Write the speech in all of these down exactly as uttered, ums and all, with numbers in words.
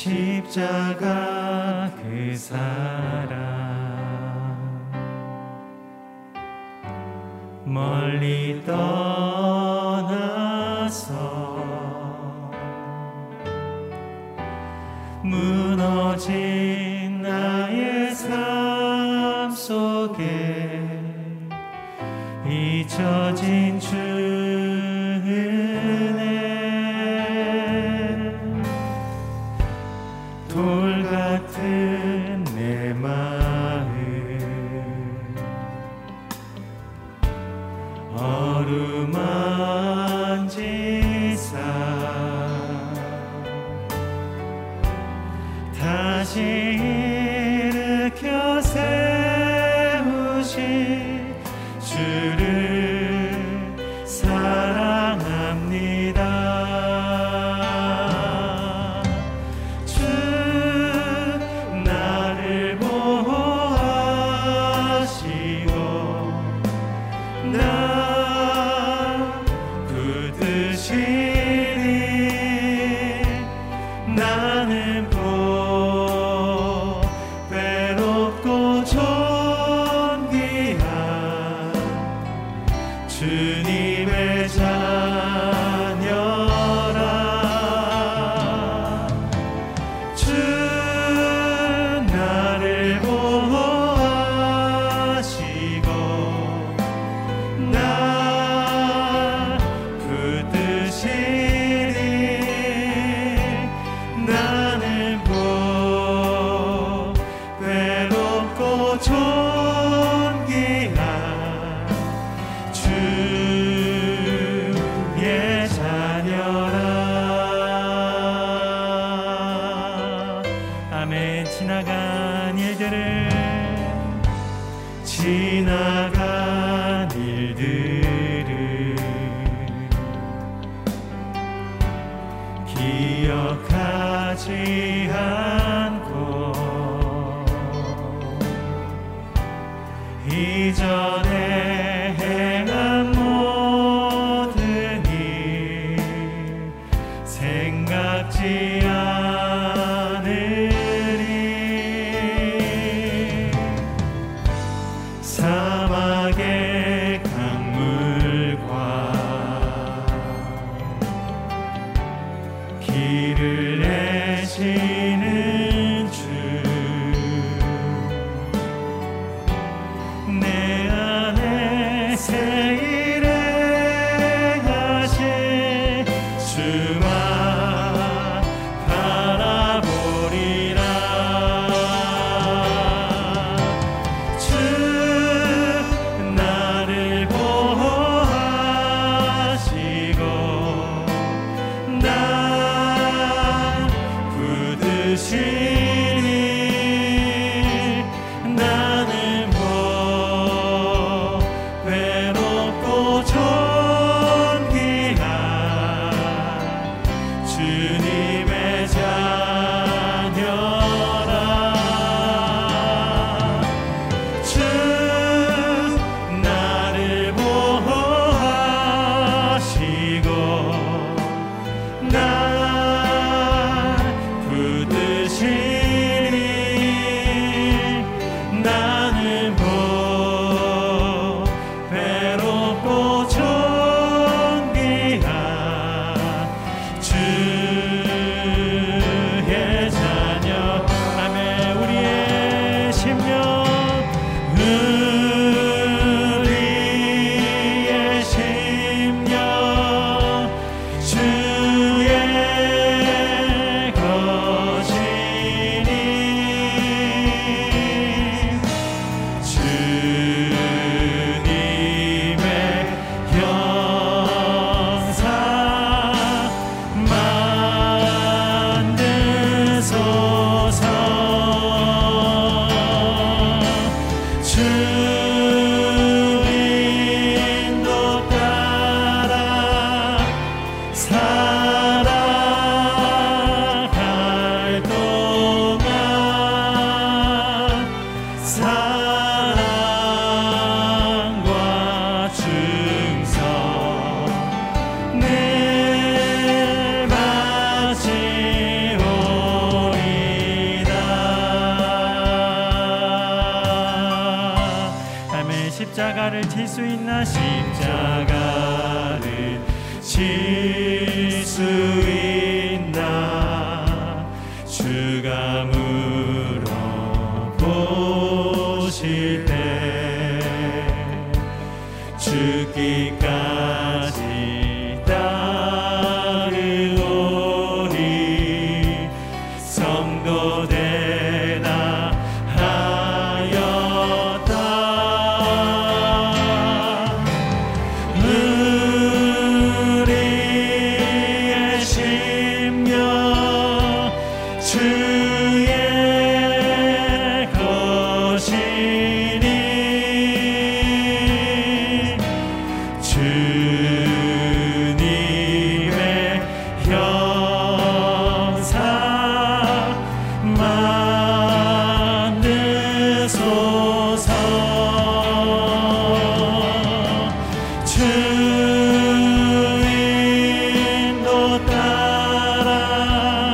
십자가 그 사랑 멀리 떠나서 무너진 나의 삶 속에 잊혀진 주 은혜 돌 같은 내 마음 어루만지사 다시 일으켜 세우신 주를 사랑합니다. 주 나를 보호하시고 나 붙드시니 나는 외롭고 존귀한 주님의 자녀라. 주 나를 보호하시고 나 붙드시니 나는 외롭고 존귀한 주의 자녀라. 아멘. 지나간 일들을 지나간 일들을 기억하지 않고 이전에 행한 모든 일 생각지 않으리. 사막의 강물과 길을 내시는 주 내 안에 십자가를 질 수 있나? 십자가를 질 수 있나? 주가 물어보실 때 죽기까지 따르오니 성도되라 하였다. 우리의 심령 주의 것이니 주님의 형상 만드소서. 주 인도 따라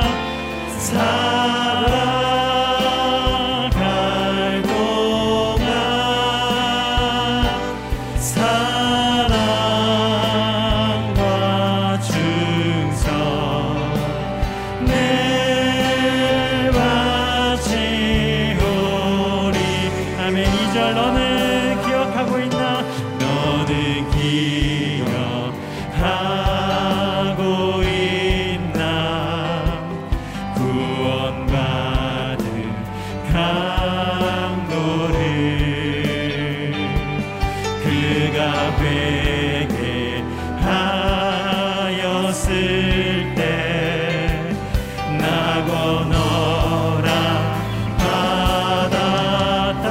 살아갈 동안 사랑과 충성 늘 바치오리. 아멘. 이 절 너는 기억하고 있나? 너는 기억하고 있나? 구원받은 강도를 그가 회개하였을 때 나고 너랑 받았다.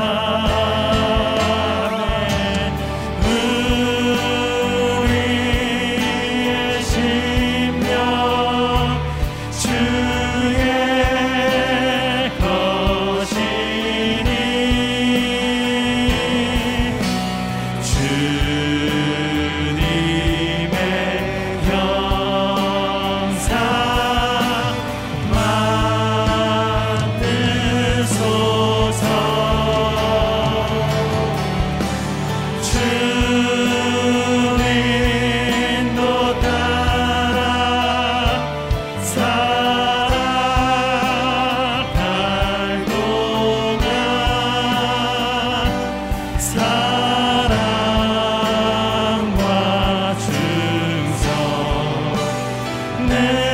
우리의 심령 주의 것이니 주님의 형상 만드소서. 주 인도 따라 살아갈 동안 사랑과 충성 늘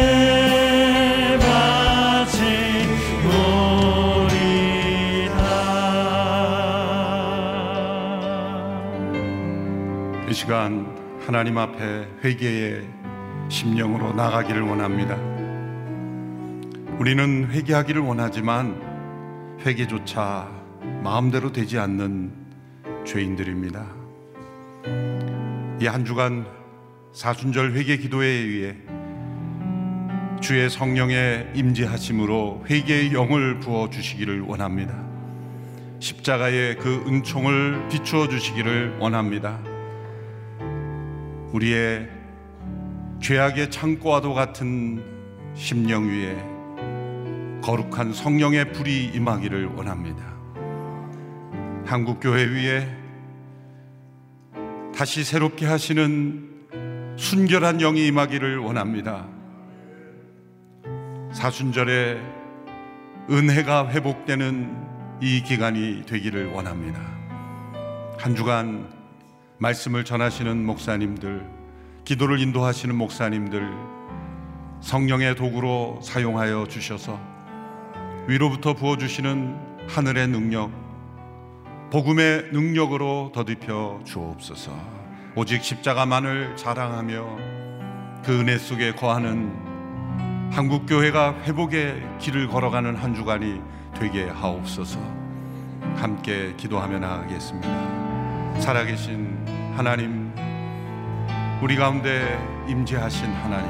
바치오리다. 이 시간 하나님 앞에 회개의 심령으로 나가기를 원합니다. 우리는 회개하기를 원하지만 회개조차 마음대로 되지 않는 죄인들입니다. 이 한 주간 사순절 회개 기도에 의해 주의 성령의 임재하심으로 회개의 영을 부어 주시기를 원합니다. 십자가의 그 은총을 비추어 주시기를 원합니다. 우리의 죄악의 창고와도 같은 심령 위에 거룩한 성령의 불이 임하기를 원합니다. 한국교회 위에 다시 새롭게 하시는 순결한 영이 임하기를 원합니다. 사순절에 은혜가 회복되는 이 기간이 되기를 원합니다. 한 주간 말씀을 전하시는 목사님들, 기도를 인도하시는 목사님들 성령의 도구로 사용하여 주셔서 위로부터 부어주시는 하늘의 능력, 복음의 능력으로 더딥혀 주옵소서. 오직 십자가만을 자랑하며 그 은혜 속에 거하는 한국교회가 회복의 길을 걸어가는 한 주간이 되게 하옵소서. 함께 기도하며 나아가겠습니다. 살아계신 하나님, 우리 가운데 임재하신 하나님,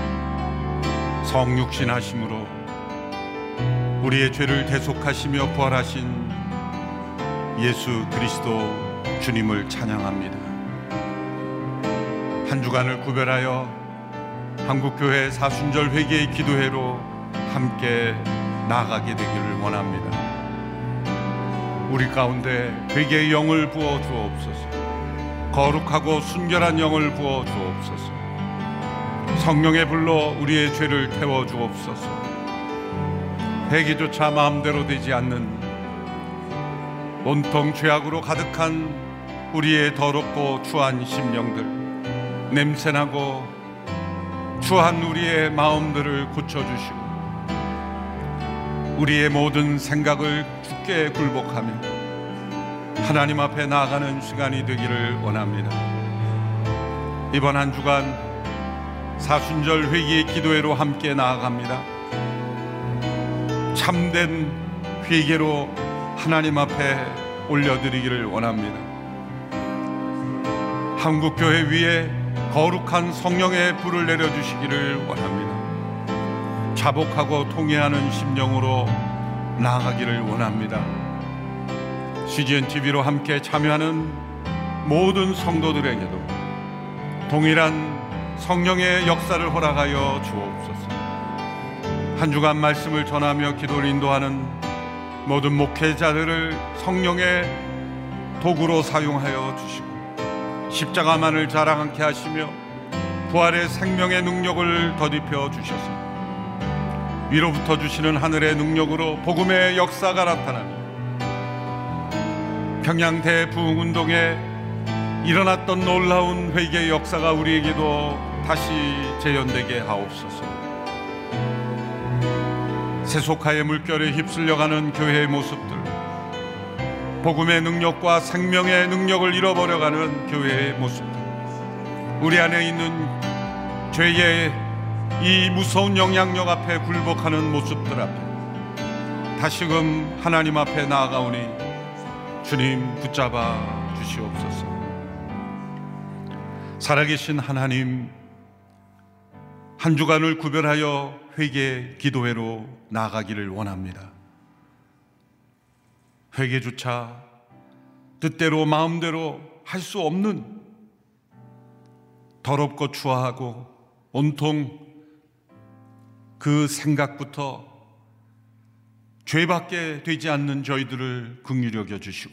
성육신하심으로 우리의 죄를 대속하시며 부활하신 예수 그리스도 주님을 찬양합니다. 한 주간을 구별하여 한국교회 사순절 회개의 기도회로 함께 나아가게 되기를 원합니다. 우리 가운데 회개의 영을 부어 주옵소서. 거룩하고 순결한 영을 부어 주옵소서. 성령의 불로 우리의 죄를 태워 주옵소서. 회개조차 마음대로 되지 않는 온통 죄악으로 가득한 우리의 더럽고 추한 심령들, 냄새나고 추한 우리의 마음들을 고쳐주시고 우리의 모든 생각을 굳게 굴복하며 하나님 앞에 나아가는 시간이 되기를 원합니다. 이번 한 주간 사순절 회개의 기도회로 함께 나아갑니다. 참된 회개로 하나님 앞에 올려드리기를 원합니다. 한국교회 위에 거룩한 성령의 불을 내려주시기를 원합니다. 자복하고 통회하는 심령으로 나아가기를 원합니다. 씨지엔티비로 함께 참여하는 모든 성도들에게도 동일한 성령의 역사를 허락하여 주옵소서. 한 주간 말씀을 전하며 기도를 인도하는 모든 목회자들을 성령의 도구로 사용하여 주시고 십자가만을 자랑하게 하시며 부활의 생명의 능력을 더딥혀 주셔서 위로부터 주시는 하늘의 능력으로 복음의 역사가 나타나며 평양 대부흥운동에 일어났던 놀라운 회개의 역사가 우리에게도 다시 재현되게 하옵소서. 세속화의 물결에 휩쓸려가는 교회의 모습들, 복음의 능력과 생명의 능력을 잃어버려가는 교회의 모습들, 우리 안에 있는 죄의 이 무서운 영향력 앞에 굴복하는 모습들 앞에 다시금 하나님 앞에 나아가오니 주님 붙잡아 주시옵소서. 살아계신 하나님, 한 주간을 구별하여 회개 기도회로 나아가기를 원합니다. 회개조차 뜻대로 마음대로 할 수 없는 더럽고 추하고 온통 그 생각부터 죄밖에 되지 않는 저희들을 긍휼히 여겨주시고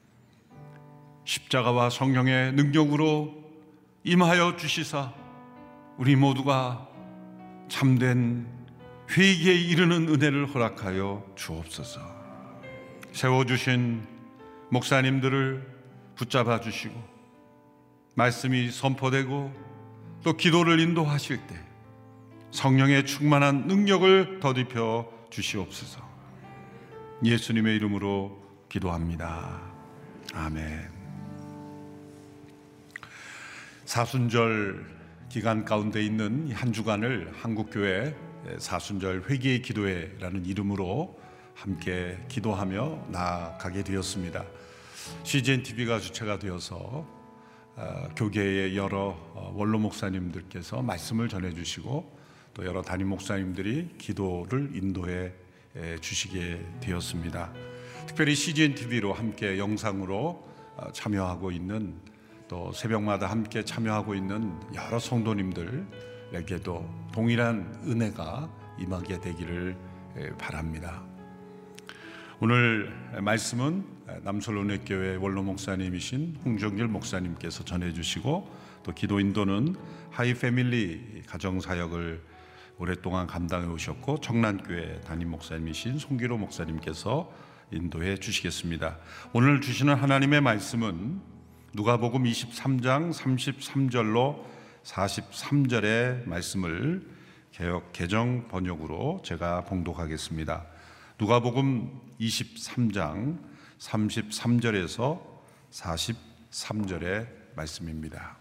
십자가와 성령의 능력으로 임하여 주시사 우리 모두가 참된 회개에 이르는 은혜를 허락하여 주옵소서. 세워주신 목사님들을 붙잡아 주시고 말씀이 선포되고 또 기도를 인도하실 때 성령의 충만한 능력을 더딥혀 주시옵소서. 예수님의 이름으로 기도합니다. 아멘. 사순절 기간 가운데 있는 한 주간을 한국교회 사순절 회개의 기도회라는 이름으로 함께 기도하며 나아가게 되었습니다. 씨지엔티비가 주체가 되어서 교계의 여러 원로 목사님들께서 말씀을 전해주시고 또 여러 담임 목사님들이 기도를 인도해 주시게 되었습니다. 특별히 씨지엔티비로 함께 영상으로 참여하고 있는 또 새벽마다 함께 참여하고 있는 여러 성도님들에게도 동일한 은혜가 임하게 되기를 바랍니다. 오늘 말씀은 남솔은혜교회 원로 목사님이신 홍정길 목사님께서 전해주시고 또 기도 인도는 하이패밀리 가정사역을 오랫동안 감당해 오셨고 청란교회 담임 목사님이신 송기로 목사님께서 인도해 주시겠습니다. 오늘 주시는 하나님의 말씀은 누가복음 이십삼 장 삼십삼 절로 사십삼 절의 말씀을 개역 개정 번역으로 제가 봉독하겠습니다. 누가복음 이십삼 장 삼십삼 절에서 사십삼 절의 말씀입니다.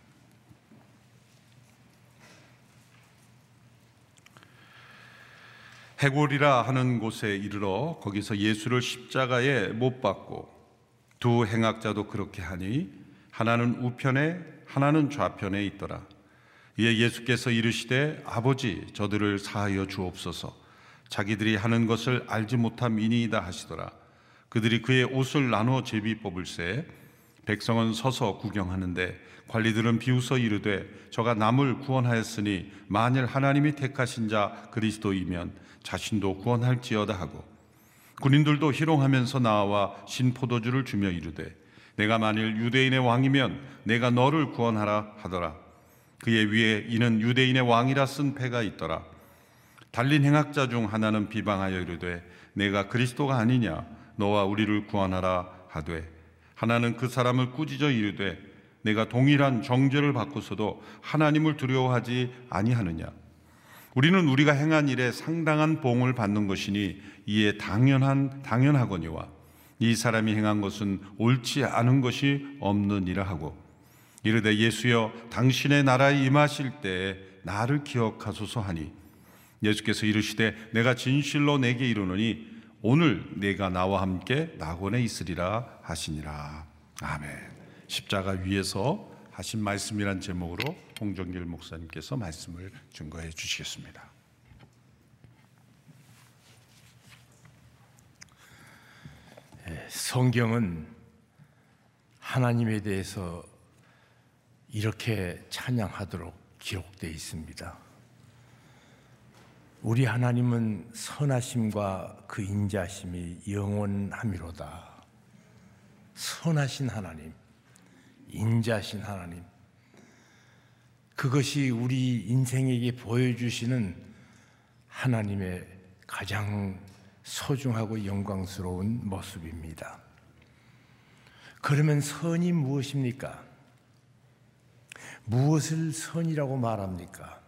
해골이라 하는 곳에 이르러 거기서 예수를 십자가에 못 박고 두 행악자도 그렇게 하니 하나는 우편에 하나는 좌편에 있더라. 이에 예수께서 이르시되 아버지 저들을 사하여 주옵소서. 자기들이 하는 것을 알지 못함이니이다 하시더라. 그들이 그의 옷을 나눠 제비 뽑을새 백성은 서서 구경하는데 관리들은 비웃어 이르되 저가 남을 구원하였으니 만일 하나님이 택하신 자 그리스도이면 자신도 구원할지어다 하고 군인들도 희롱하면서 나와 신포도주를 주며 이르되 내가 만일 유대인의 왕이면 내가 너를 구원하라 하더라. 그의 위에 이는 유대인의 왕이라 쓴 패가 있더라. 달린 행악자 중 하나는 비방하여 이르되 내가 그리스도가 아니냐 너와 우리를 구원하라 하되 하나는 그 사람을 꾸짖어 이르되 내가 동일한 정죄를 받고서도 하나님을 두려워하지 아니하느냐. 우리는 우리가 행한 일에 상당한 보응을 받는 것이니 이에 당연한 당연하거니와 이 사람이 행한 것은 옳지 않은 것이 없느니라 하고 이르되 예수여 당신의 나라에 임하실 때에 나를 기억하소서 하니 예수께서 이르시되 내가 진실로 내게 이르노니 오늘 내가 나와 함께 낙원에 있으리라 하시니라. 아멘. 십자가 위에서 하신 말씀이란 제목으로 홍정길 목사님께서 말씀을 증거해 주시겠습니다. 성경은 하나님에 대해서 이렇게 찬양하도록 기록되어 있습니다. 우리 하나님은 선하심과 그 인자심이 영원함이로다. 선하신 하나님, 인자신 하나님, 그것이 우리 인생에게 보여주시는 하나님의 가장 소중하고 영광스러운 모습입니다. 그러면 선이 무엇입니까? 무엇을 선이라고 말합니까?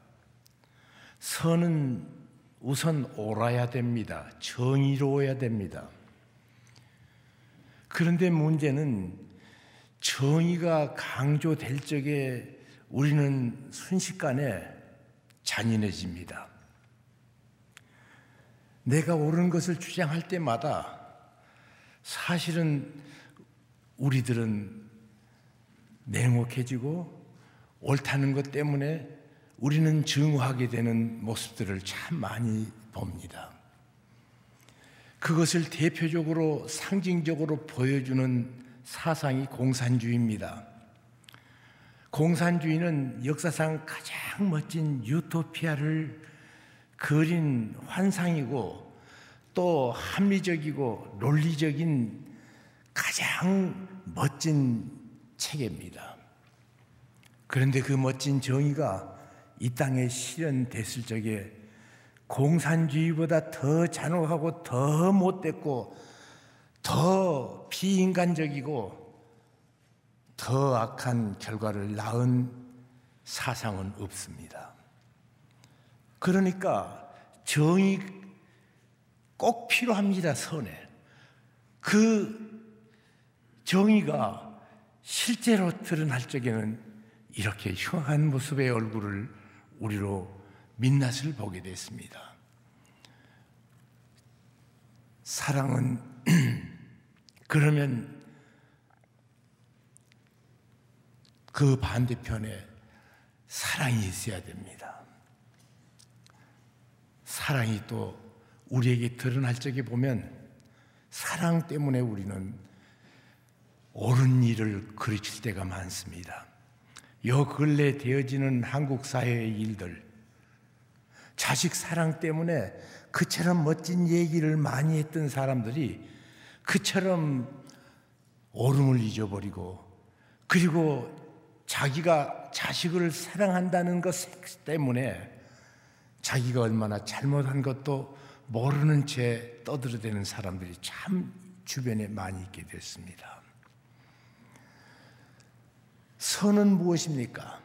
선은 우선 옳아야 됩니다. 정의로워야 됩니다. 그런데 문제는 정의가 강조될 적에 우리는 순식간에 잔인해집니다. 내가 옳은 것을 주장할 때마다 사실은 우리들은 냉혹해지고 옳다는 것 때문에 우리는 증오하게 되는 모습들을 참 많이 봅니다. 그것을 대표적으로 상징적으로 보여주는 사상이 공산주의입니다. 공산주의는 역사상 가장 멋진 유토피아를 그린 환상이고 또 합리적이고 논리적인 가장 멋진 체계입니다. 그런데 그 멋진 정의가 이 땅에 실현됐을 적에 공산주의보다 더 잔혹하고 더 못됐고 더 비인간적이고 더 악한 결과를 낳은 사상은 없습니다. 그러니까 정의 꼭 필요합니다. 선에. 그 정의가 실제로 드러날 적에는 이렇게 흉한 모습의 얼굴을 우리로 민낯을 보게 됐습니다. 사랑은 그러면 그 반대편에 사랑이 있어야 됩니다. 사랑이 또 우리에게 드러날 적에 보면 사랑 때문에 우리는 옳은 일을 그르칠 때가 많습니다. 요 근래 되어지는 한국 사회의 일들, 자식 사랑 때문에 그처럼 멋진 얘기를 많이 했던 사람들이 그처럼 옳음을 잊어버리고 그리고 자기가 자식을 사랑한다는 것 때문에 자기가 얼마나 잘못한 것도 모르는 채 떠들어대는 사람들이 참 주변에 많이 있게 됐습니다. 선은 무엇입니까?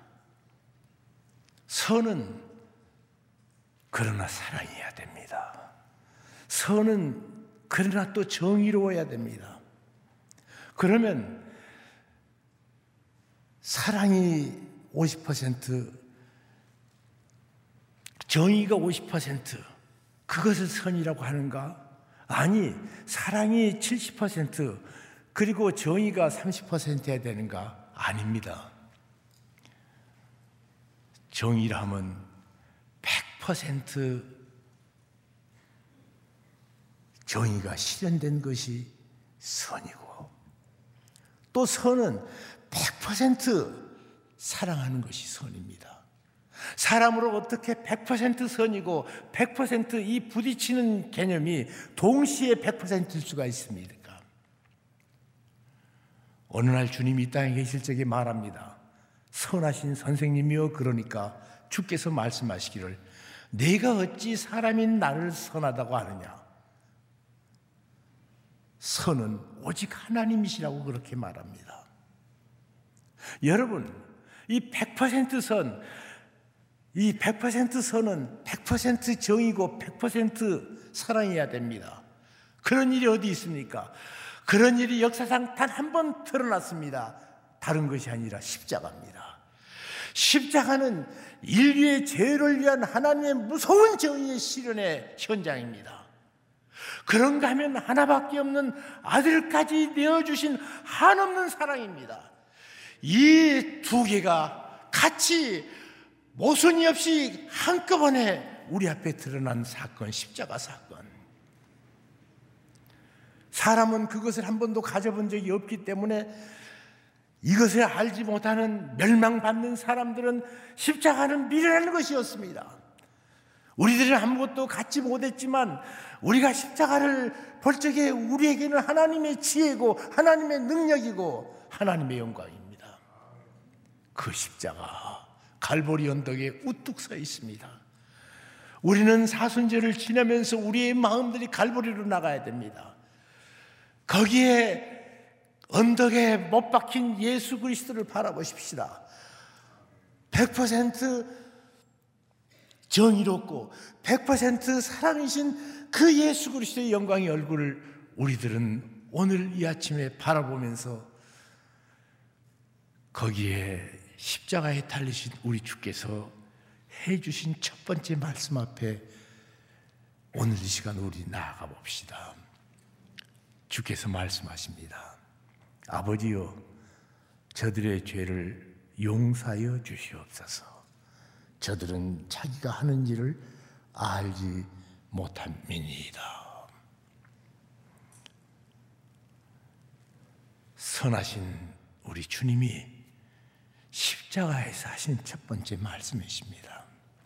선은 그러나 사랑해야 됩니다. 선은 그러나 또 정의로워야 됩니다. 그러면 사랑이 오십 퍼센트, 정의가 오십 퍼센트, 그것을 선이라고 하는가? 아니, 사랑이 칠십 퍼센트, 그리고 정의가 삼십 퍼센트 해야 되는가? 아닙니다. 정의라면 백 퍼센트 정의가 실현된 것이 선이고 또 선은 백 퍼센트 사랑하는 것이 선입니다. 사람으로 어떻게 백 퍼센트 선이고 백 퍼센트 이 부딪히는 개념이 동시에 백 퍼센트일 수가 있습니까? 어느 날 주님이 이 땅에 계실 적에 말합니다. 선하신 선생님이여, 그러니까 주께서 말씀하시기를 내가 어찌 사람이 나를 선하다고 하느냐. 선은 오직 하나님이시라고 그렇게 말합니다. 여러분, 이 백 퍼센트 선, 이 백 퍼센트 선은 백 퍼센트 정이고 백 퍼센트 사랑해야 됩니다. 그런 일이 어디 있습니까? 그런 일이 역사상 단 한 번 드러났습니다. 다른 것이 아니라 십자가입니다. 십자가는 인류의 죄를 위한 하나님의 무서운 정의의 실현의 현장입니다. 그런가 하면 하나밖에 없는 아들까지 내어주신 한없는 사랑입니다. 이 두 개가 같이 모순이 없이 한꺼번에 우리 앞에 드러난 사건, 십자가 사건. 사람은 그것을 한 번도 가져본 적이 없기 때문에 이것을 알지 못하는 멸망받는 사람들은 십자가는 미련한 것이었습니다. 우리들은 아무것도 갖지 못했지만 우리가 십자가를 볼 적에 우리에게는 하나님의 지혜고 하나님의 능력이고 하나님의 영광입니다. 그 십자가 갈보리 언덕에 우뚝 서 있습니다. 우리는 사순절을 지나면서 우리의 마음들이 갈보리로 나가야 됩니다. 거기에 언덕에 못 박힌 예수 그리스도를 바라보십시다. 백 퍼센트 정의롭고 백 퍼센트 사랑이신 그 예수 그리스도의 영광의 얼굴을 우리들은 오늘 이 아침에 바라보면서 거기에 십자가에 달리신 우리 주께서 해주신 첫 번째 말씀 앞에 오늘 이 시간 우리 나아가 봅시다. 주께서 말씀하십니다. 아버지여, 저들의 죄를 용서하여 주시옵소서. 저들은 자기가 하는 일을 알지 못함이니이다. 선하신 우리 주님이 십자가에서 하신 첫 번째 말씀이십니다.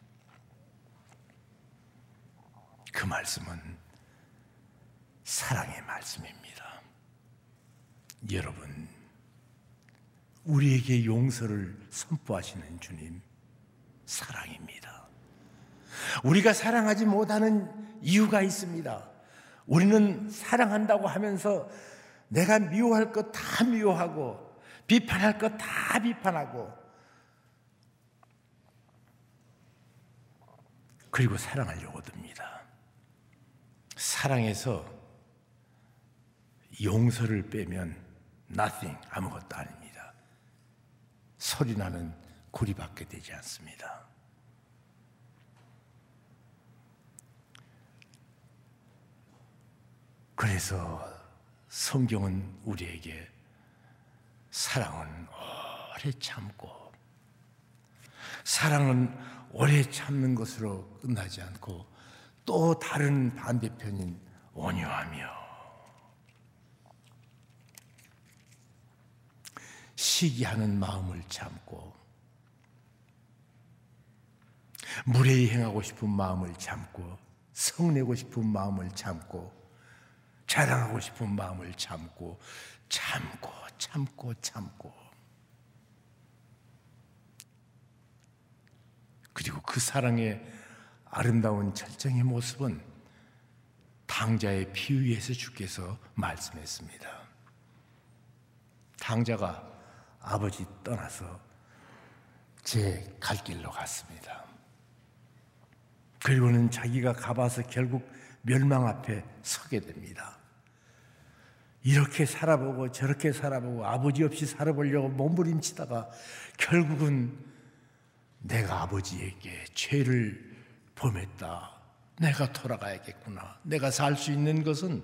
그 말씀은 사랑의 말씀입니다. 여러분, 우리에게 용서를 선포하시는 주님, 사랑입니다. 우리가 사랑하지 못하는 이유가 있습니다. 우리는 사랑한다고 하면서 내가 미워할 것 다 미워하고 비판할 것 다 비판하고 그리고 사랑하려고 듭니다. 사랑해서 용서를 빼면 nothing, 아무것도 아닙니다. 소리나는 구리밖에 되지 않습니다. 그래서 성경은 우리에게 사랑은 오래 참고, 사랑은 오래 참는 것으로 끝나지 않고 또 다른 반대편인 온유하며 시기하는 마음을 참고 무례히 행하고 싶은 마음을 참고 성내고 싶은 마음을 참고 자랑하고 싶은 마음을 참고 참고 참고 참고 그리고 그 사랑의 아름다운 절정의 모습은 탕자의 피 위에서 주께서 말씀했습니다. 탕자가 아버지 떠나서 제 갈 길로 갔습니다. 그리고는 자기가 가봐서 결국 멸망 앞에 서게 됩니다. 이렇게 살아보고 저렇게 살아보고 아버지 없이 살아보려고 몸부림치다가 결국은 내가 아버지에게 죄를 범했다. 내가 돌아가야겠구나. 내가 살 수 있는 것은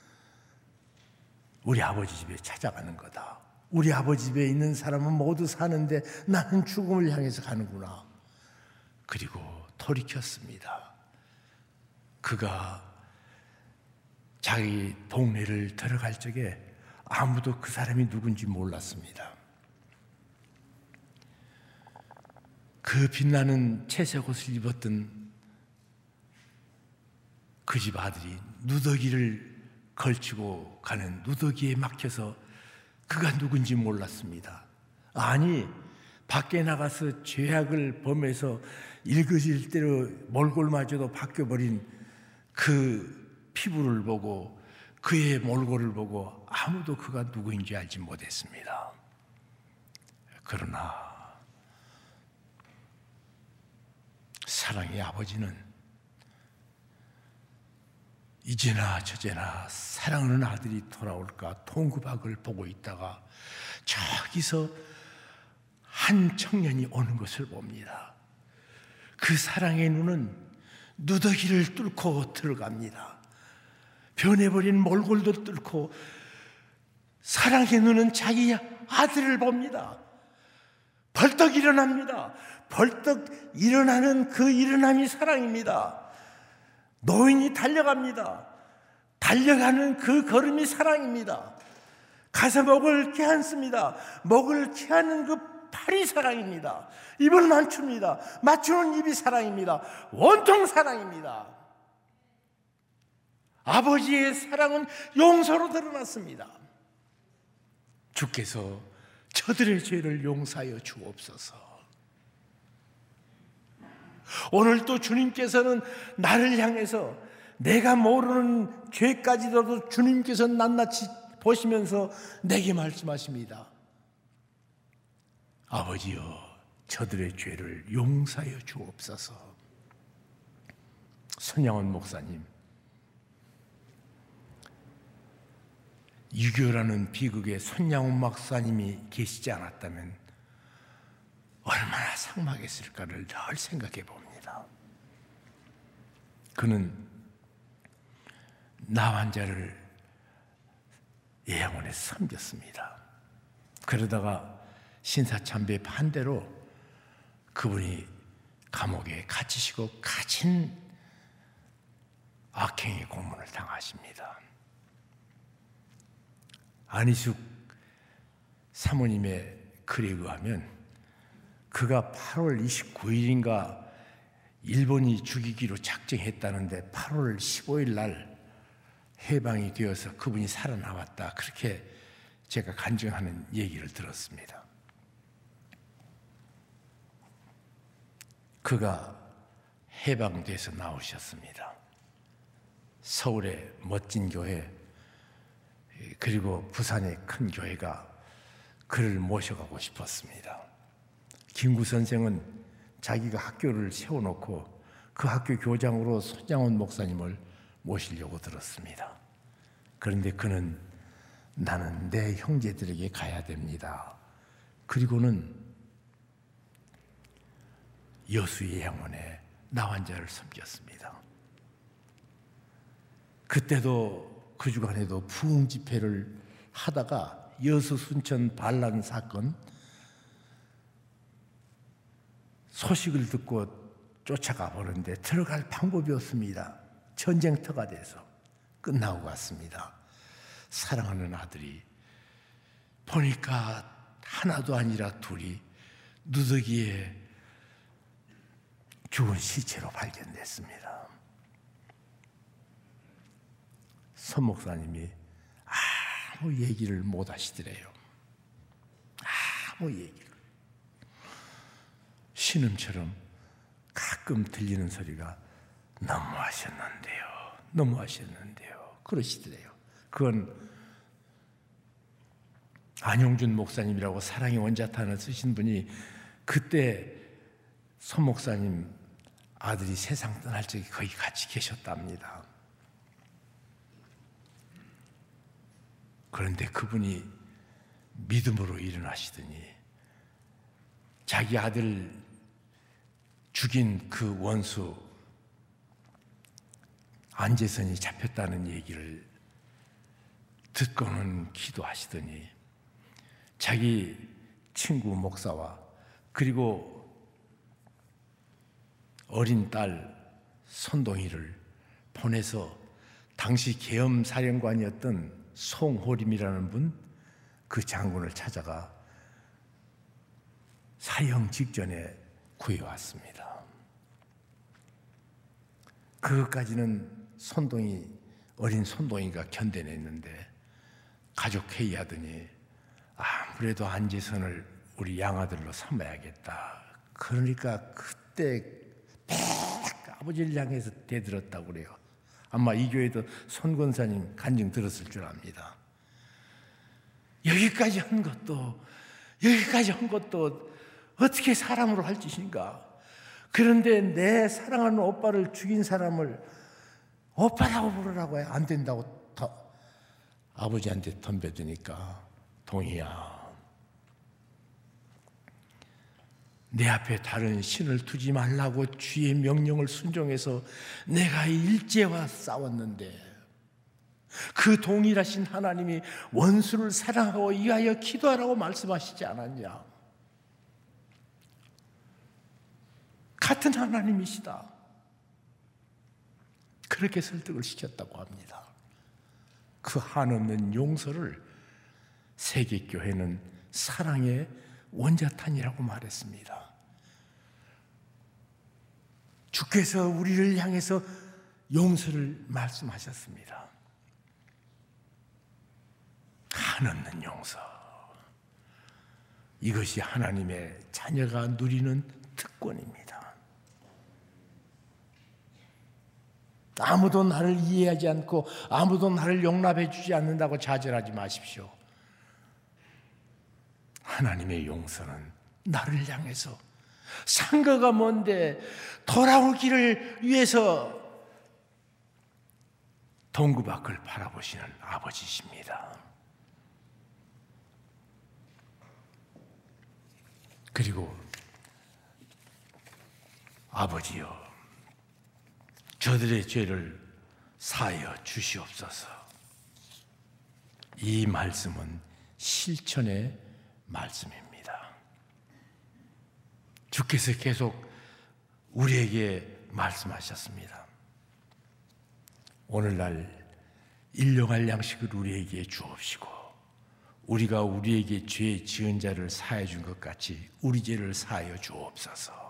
우리 아버지 집에 찾아가는 거다. 우리 아버지 집에 있는 사람은 모두 사는데 나는 죽음을 향해서 가는구나. 그리고 돌이켰습니다. 그가 자기 동네를 들어갈 적에 아무도 그 사람이 누군지 몰랐습니다. 그 빛나는 채색 옷을 입었던 그 집 아들이 누더기를 걸치고 가는 누더기에 막혀서 그가 누군지 몰랐습니다. 아니, 밖에 나가서 죄악을 범해서 일거질 대로 몰골마저도 바뀌어버린 그 피부를 보고 그의 몰골을 보고 아무도 그가 누구인지 알지 못했습니다. 그러나 사랑의 아버지는 이제나 저제나 사랑하는 아들이 돌아올까 통구박을 보고 있다가 저기서 한 청년이 오는 것을 봅니다. 그 사랑의 눈은 누더기를 뚫고 들어갑니다. 변해버린 몰골도 뚫고 사랑의 눈은 자기 아들을 봅니다. 벌떡 일어납니다. 벌떡 일어나는 그 일어남이 사랑입니다. 노인이 달려갑니다. 달려가는 그 걸음이 사랑입니다. 가서 목을 켜안습니다. 목을 켜안는 그 팔이 사랑입니다. 입을 맞춥니다. 맞추는 입이 사랑입니다. 온통 사랑입니다. 아버지의 사랑은 용서로 드러났습니다. 주께서 저들의 죄를 용서하여 주옵소서. 오늘 또 주님께서는 나를 향해서 내가 모르는 죄까지도 주님께서 낱낱이 보시면서 내게 말씀하십니다. 아버지여, 저들의 죄를 용서하여 주옵소서. 손양원 목사님, 유교라는 비극에 손양원 목사님이 계시지 않았다면 얼마나 삭막했을까를 늘 생각해 봅니다. 그는 나 환자를 예양원에 섬겼습니다. 그러다가 신사참배 반대로 그분이 감옥에 갇히시고 갇힌 악행의 고문을 당하십니다. 안희숙 사모님의 글에 의하면 그가 팔월 이십구일인가 일본이 죽이기로 작정했다는데 팔월 십오일 날 해방이 되어서 그분이 살아남았다, 그렇게 제가 간증하는 얘기를 들었습니다. 그가 해방돼서 나오셨습니다. 서울의 멋진 교회 그리고 부산의 큰 교회가 그를 모셔가고 싶었습니다. 김구 선생은 자기가 학교를 세워놓고 그 학교 교장으로 손양원 목사님을 모시려고 들었습니다. 그런데 그는 나는 내 형제들에게 가야 됩니다. 그리고는 여수의 양원에 나 환자를 섬겼습니다. 그때도 그 주간에도 부흥 집회를 하다가 여수 순천 반란 사건 소식을 듣고 쫓아가 보는데 들어갈 방법이 없습니다. 전쟁터가 돼서 끝나고 갔습니다. 사랑하는 아들이 보니까 하나도 아니라 둘이 누더기에 죽은 시체로 발견됐습니다. 선 목사님이 아무 얘기를 못 하시더래요. 아무 얘기를. 신음처럼 가끔 들리는 소리가 너무하셨는데요, 너무하셨는데요 그러시더래요. 그건 안용준 목사님이라고 사랑의 원자탄을 쓰신 분이 그때 선 목사님 아들이 세상 떠날 적에 거기 같이 계셨답니다. 그런데 그분이 믿음으로 일어나시더니 자기 아들 죽인 그 원수 안재선이 잡혔다는 얘기를 듣고는 기도하시더니 자기 친구 목사와 그리고 어린 딸 손동이를 보내서 당시 계엄사령관이었던 송호림이라는 분, 그 장군을 찾아가 사형 직전에 구해왔습니다. 그것까지는 손동이, 어린 손동이가 견뎌냈는데 가족 회의하더니 아무래도 안지선을 우리 양아들로 삼아야겠다. 그러니까 그때 백 아버지를 향해서 대들었다고 그래요. 아마 이 교회도 손 권사님 간증 들었을 줄 압니다. 여기까지 한 것도 여기까지 한 것도 어떻게 사람으로 할 짓인가. 그런데 내 사랑하는 오빠를 죽인 사람을 오빠라고 부르라고 해. 안 된다고 더 아버지한테 덤벼드니까 동희야, 내 앞에 다른 신을 두지 말라고 주의 명령을 순종해서 내가 일제와 싸웠는데 그 동일하신 하나님이 원수를 사랑하고 이하여 기도하라고 말씀하시지 않았냐? 같은 하나님이시다. 그렇게 설득을 시켰다고 합니다. 그 한없는 용서를 세계교회는 사랑의 원자탄이라고 말했습니다. 주께서 우리를 향해서 용서를 말씀하셨습니다. 한없는 용서. 이것이 하나님의 자녀가 누리는 특권입니다. 아무도 나를 이해하지 않고 아무도 나를 용납해 주지 않는다고 좌절하지 마십시오. 하나님의 용서는 나를 향해서 상거가 뭔데 돌아올 길을 위해서 동구 밖을 바라보시는 아버지십니다. 그리고 아버지여, 저들의 죄를 사하여 주시옵소서. 이 말씀은 실천의 말씀입니다. 주께서 계속 우리에게 말씀하셨습니다. 오늘날 일용할 양식을 우리에게 주옵시고 우리가 우리에게 죄 지은 자를 사하여 준 것 같이 우리 죄를 사하여 주옵소서.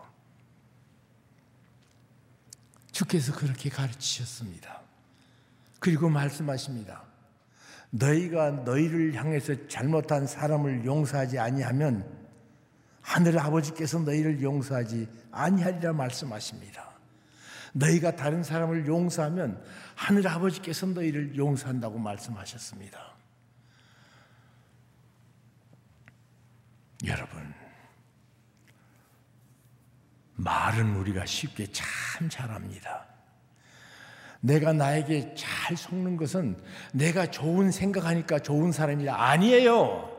주께서 그렇게 가르치셨습니다. 그리고 말씀하십니다. 너희가 너희를 향해서 잘못한 사람을 용서하지 아니하면 하늘 아버지께서 너희를 용서하지 아니하리라 말씀하십니다. 너희가 다른 사람을 용서하면 하늘 아버지께서 너희를 용서한다고 말씀하셨습니다. 여러분, 말은 우리가 쉽게 참 잘합니다. 내가 나에게 잘 속는 것은 내가 좋은 생각하니까 좋은 사람이라. 아니에요.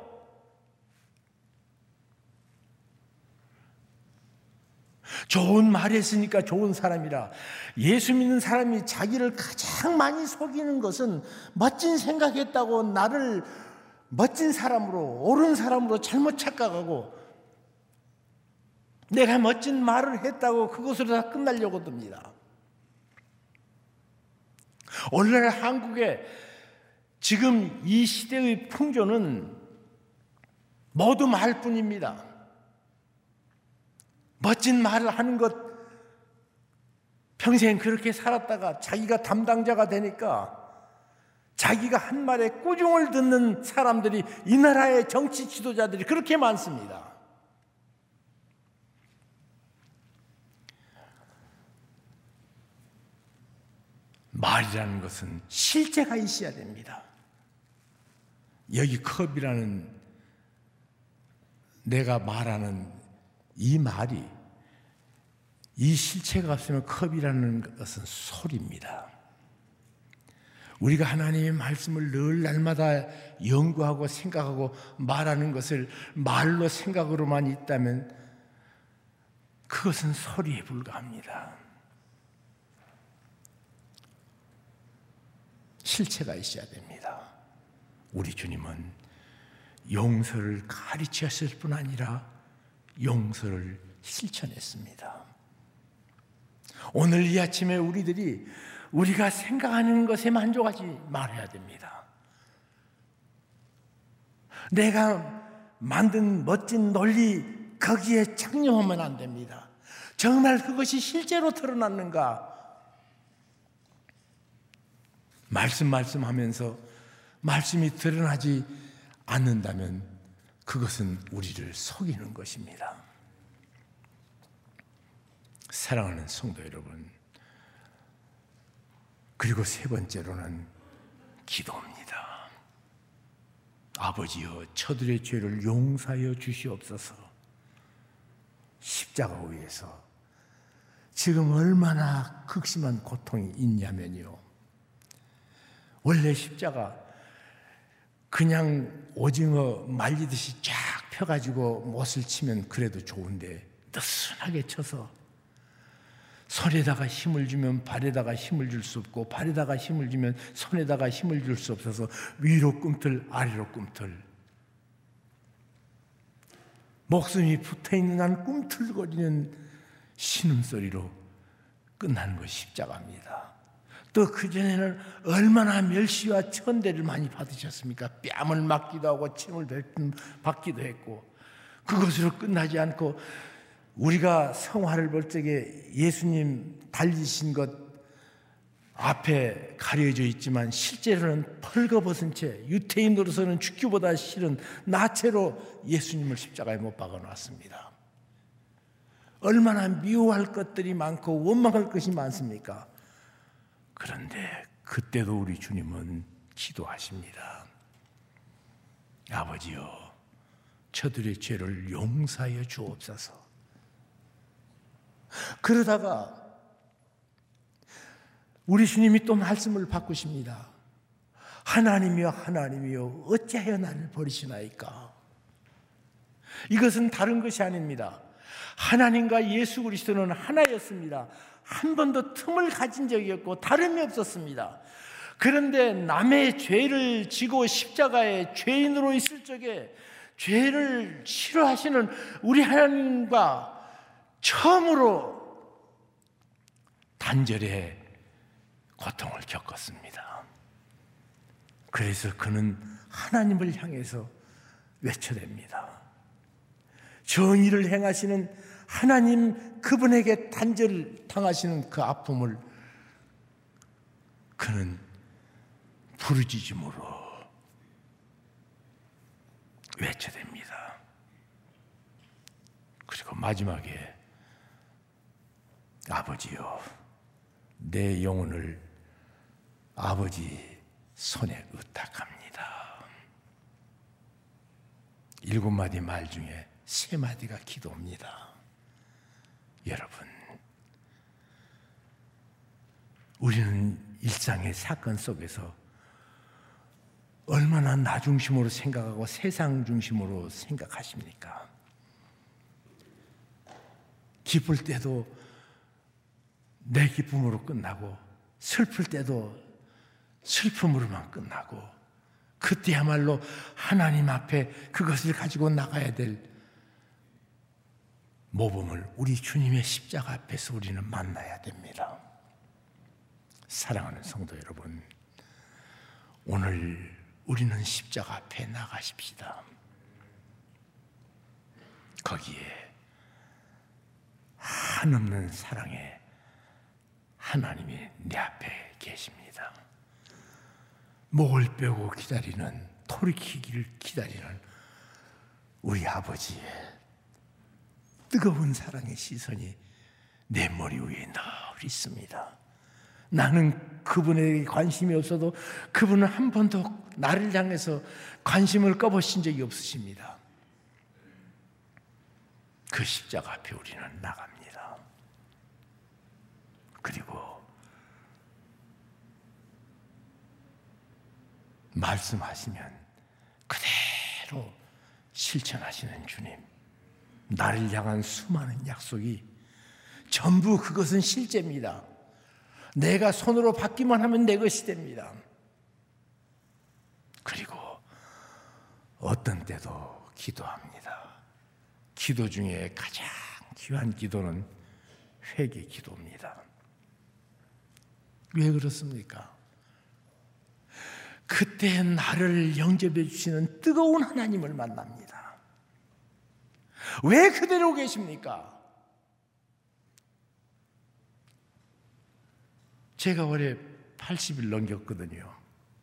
좋은 말 했으니까 좋은 사람이라. 예수 믿는 사람이 자기를 가장 많이 속이는 것은 멋진 생각했다고 나를 멋진 사람으로, 옳은 사람으로 잘못 착각하고 내가 멋진 말을 했다고 그것으로 다 끝나려고 듭니다. 오늘날 한국의 지금 이 시대의 풍조는 모두 말뿐입니다. 멋진 말을 하는 것, 평생 그렇게 살았다가 자기가 담당자가 되니까 자기가 한 말에 꾸중을 듣는 사람들이, 이 나라의 정치 지도자들이 그렇게 많습니다. 말이라는 것은 실제가 있어야 됩니다. 여기 컵이라는, 내가 말하는 이 말이, 이 실체가 없으면 컵이라는 것은 소리입니다. 우리가 하나님의 말씀을 늘 날마다 연구하고 생각하고 말하는 것을 말로 생각으로만 있다면 그것은 소리에 불과합니다. 실체가 있어야 됩니다. 우리 주님은 용서를 가르치셨을 뿐 아니라 용서를 실천했습니다. 오늘 이 아침에 우리들이 우리가 생각하는 것에 만족하지 말아야 됩니다. 내가 만든 멋진 논리 거기에 착용하면 안 됩니다. 정말 그것이 실제로 드러났는가? 말씀 말씀하면서 말씀이 드러나지 않는다면 그것은 우리를 속이는 것입니다. 사랑하는 성도 여러분, 그리고 세 번째로는 기도입니다. 아버지여, 저들의 죄를 용서하여 주시옵소서. 십자가 위에서 지금 얼마나 극심한 고통이 있냐면요, 원래 십자가 그냥 오징어 말리듯이 쫙 펴가지고 못을 치면 그래도 좋은데 느슨하게 쳐서 손에다가 힘을 주면 발에다가 힘을 줄 수 없고 발에다가 힘을 주면 손에다가 힘을 줄 수 없어서 위로 꿈틀 아래로 꿈틀, 목숨이 붙어있는 한 꿈틀거리는 신음소리로 끝나는 것이 십자가입니다. 또 그전에는 얼마나 멸시와 천대를 많이 받으셨습니까? 뺨을 맞기도 하고 침을 받기도 했고, 그것으로 끝나지 않고 우리가 성화를 볼 적에 예수님 달리신 것 앞에 가려져 있지만 실제로는 펄거벗은 채 유태인으로서는 죽기보다 싫은 나체로 예수님을 십자가에 못 박아놨습니다. 얼마나 미워할 것들이 많고 원망할 것이 많습니까? 그런데 그때도 우리 주님은 기도하십니다. 아버지여, 저들의 죄를 용서하여 주옵소서. 그러다가 우리 주님이 또 말씀을 바꾸십니다. 하나님이여 하나님이여 어찌하여 나를 버리시나이까? 이것은 다른 것이 아닙니다. 하나님과 예수 그리스도는 하나였습니다. 한 번도 틈을 가진 적이 없고 다름이 없었습니다. 그런데 남의 죄를 지고 십자가에 죄인으로 있을 적에 죄를 싫어하시는 우리 하나님과 처음으로 단절의 고통을 겪었습니다. 그래서 그는 하나님을 향해서 외쳐댑니다. 정의를 행하시는 하나님, 그분에게 단절 당하시는 그 아픔을 그는 부르짖음으로 외쳐댑니다. 그리고 마지막에 아버지여, 내 영혼을 아버지 손에 의탁합니다. 일곱 마디 말 중에 세 마디가 기도입니다. 여러분, 우리는 일상의 사건 속에서 얼마나 나 중심으로 생각하고 세상 중심으로 생각하십니까? 기쁠 때도 내 기쁨으로 끝나고 슬플 때도 슬픔으로만 끝나고, 그때야말로 하나님 앞에 그것을 가지고 나가야 될 모범을 우리 주님의 십자가 앞에서 우리는 만나야 됩니다. 사랑하는 성도 여러분, 오늘 우리는 십자가 앞에 나가십시다. 거기에 한없는 사랑의 하나님이 내 앞에 계십니다. 목을 빼고 기다리는, 돌이키기를 기다리는 우리 아버지의 뜨거운 사랑의 시선이 내 머리 위에 늘 있습니다. 나는 그분에게 관심이 없어도 그분은 한 번도 나를 향해서 관심을 꺼보신 적이 없으십니다. 그 십자가 앞에 우리는 나갑니다. 그리고 말씀하시면 그대로 실천하시는 주님, 나를 향한 수많은 약속이 전부 그것은 실제입니다. 내가 손으로 받기만 하면 내 것이 됩니다. 그리고 어떤 때도 기도합니다. 기도 중에 가장 귀한 기도는 회개 기도입니다. 왜 그렇습니까? 그때 나를 영접해 주시는 뜨거운 하나님을 만납니다. 왜 그대로 계십니까? 제가 올해 팔십 일 넘겼거든요.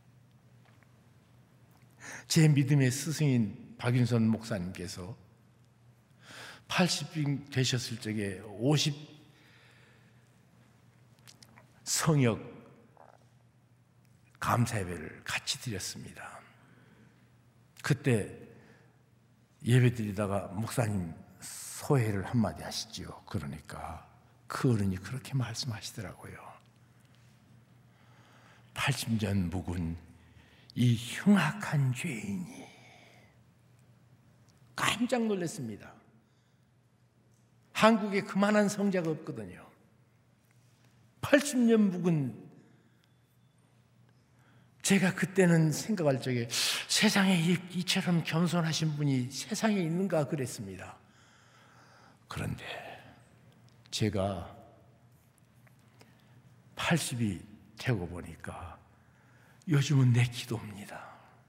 제 믿음의 스승인 박윤선 목사님께서 팔십 되셨을 적에 오십 성역 감사예배를 같이 드렸습니다. 그때 예배 드리다가 목사님 소회를 한마디 하시지요. 그러니까 그 어른이 그렇게 말씀하시더라고요. 팔십 년 묵은 이 흉악한 죄인이, 깜짝 놀랐습니다. 한국에 그만한 성자가 없거든요. 팔십 년 묵은, 제가 그때는 생각할 적에 세상에 이처럼 겸손하신 분이 세상에 있는가 그랬습니다. 그런데 제가 팔십이 되고 보니까 요즘은 내 기도입니다.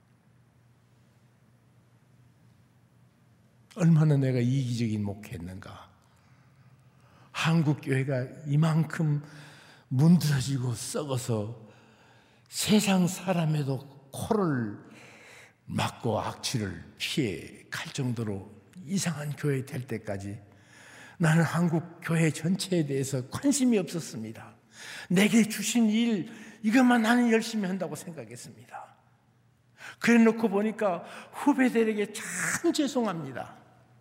얼마나 내가 이기적인 목회했는가. 한국 교회가 이만큼 문드러지고 썩어서 세상 사람에도 코를 막고 악취를 피해 갈 정도로 이상한 교회 될 때까지 나는 한국 교회 전체에 대해서 관심이 없었습니다. 내게 주신 일, 이것만 나는 열심히 한다고 생각했습니다. 그래 놓고 보니까 후배들에게 참 죄송합니다.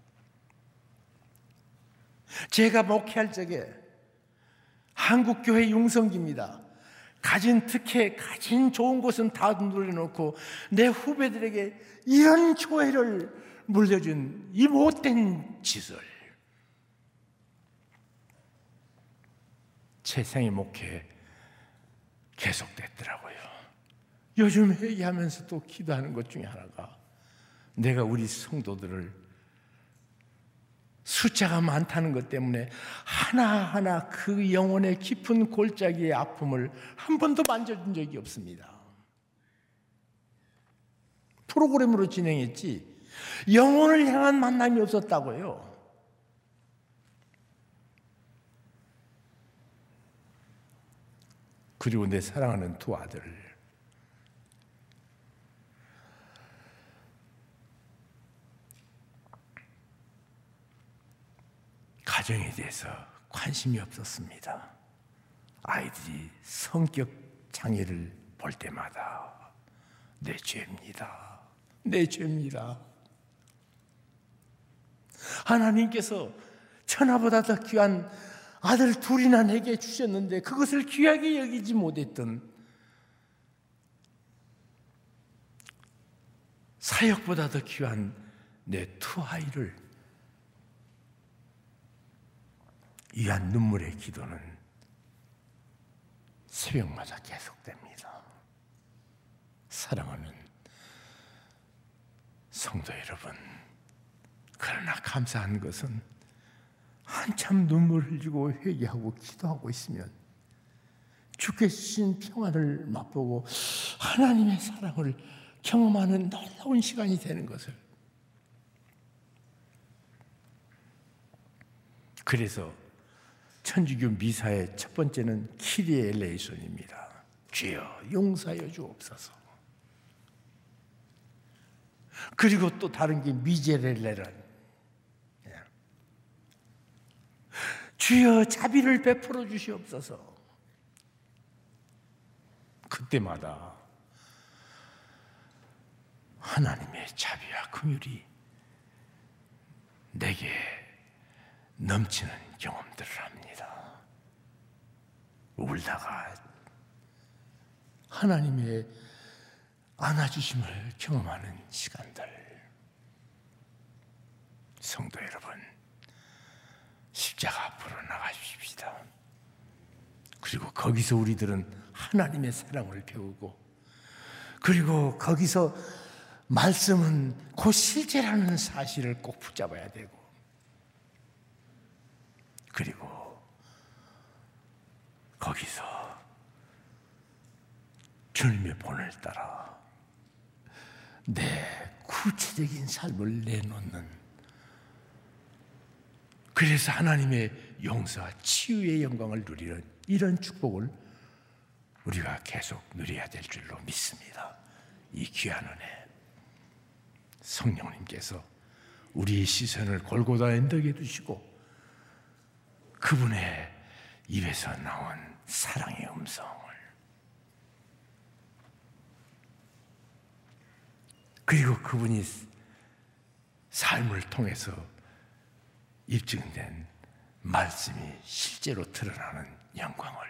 제가 목회할 적에 한국교회 용성기입니다. 가진 특혜, 가진 좋은 것은 다 누려놓고 내 후배들에게 이런 교회를 물려준 이 못된 짓을 제 생애 목회에 계속됐더라고요. 요즘 회개하면서 또 기도하는 것 중에 하나가 내가 우리 성도들을 숫자가 많다는 것 때문에 하나하나 그 영혼의 깊은 골짜기의 아픔을 한 번도 만져준 적이 없습니다. 프로그램으로 진행했지 영혼을 향한 만남이 없었다고요. 그리고 내 사랑하는 두 아들을 가정에 대해서 관심이 없었습니다. 아이들이 성격 장애를 볼 때마다 내 죄입니다. 내 죄입니다. 하나님께서 천하보다 더 귀한 아들 둘이나 내게 주셨는데 그것을 귀하게 여기지 못했던 사역보다 더 귀한 내 두 아이를 위한 눈물의 기도는 새벽마다 계속됩니다. 사랑하는 성도 여러분, 그러나 감사한 것은 한참 눈물 흘리고 회개하고 기도하고 있으면 주께 주신 평안을 맛보고 하나님의 사랑을 경험하는 놀라운 시간이 되는 것을. 그래서 천주교 미사의 첫 번째는 키리에 엘레이손입니다. 주여 용서하여 주옵소서. 그리고 또 다른 게 미제렐레란, 주여 자비를 베풀어 주시옵소서. 그때마다 하나님의 자비와 긍휼이 내게 넘치는 경험들을 합니다. 울다가 하나님의 안아주심을 경험하는 시간들. 성도 여러분, 십자가 앞으로 나가십시다. 그리고 거기서 우리들은 하나님의 사랑을 배우고, 그리고 거기서 말씀은 곧 실제라는 사실을 꼭 붙잡아야 되고, 그리고 거기서 주님의 본을 따라 내 구체적인 삶을 내놓는, 그래서 하나님의 용서와 치유의 영광을 누리는 이런 축복을 우리가 계속 누려야 될 줄로 믿습니다. 이 귀한 은혜, 성령님께서 우리의 시선을 골고다 언덕에 두시고 그분의 입에서 나온 사랑의 음성을, 그리고 그분이 삶을 통해서 입증된 말씀이 실제로 드러나는 영광을,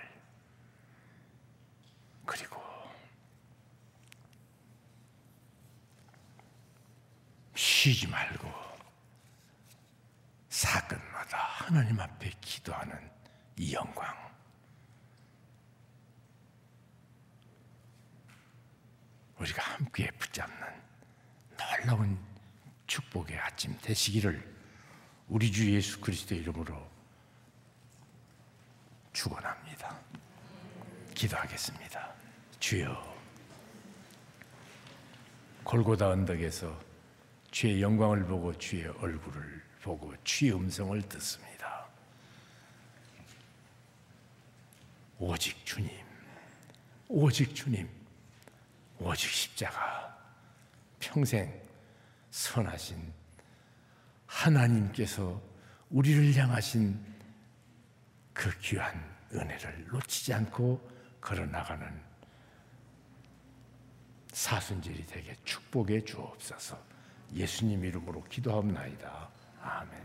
그리고 쉬지 말고 사건마다 하나님 앞에 기도하는 이 영광, 우리가 함께 붙잡는 놀라운 축복의 아침 되시기를 우리 주 예수 그리스도의 이름으로 축원합니다. 기도하겠습니다. 주여, 골고다 언덕에서 주의 영광을 보고 주의 얼굴을 보고 주의 음성을 듣습니다. 오직 주님, 오직 주님, 오직 십자가, 평생 선하신 하나님께서 우리를 향하신 그 귀한 은혜를 놓치지 않고 걸어나가는 사순절이 되게 축복해 주옵소서. 예수님 이름으로 기도하옵나이다. 아멘.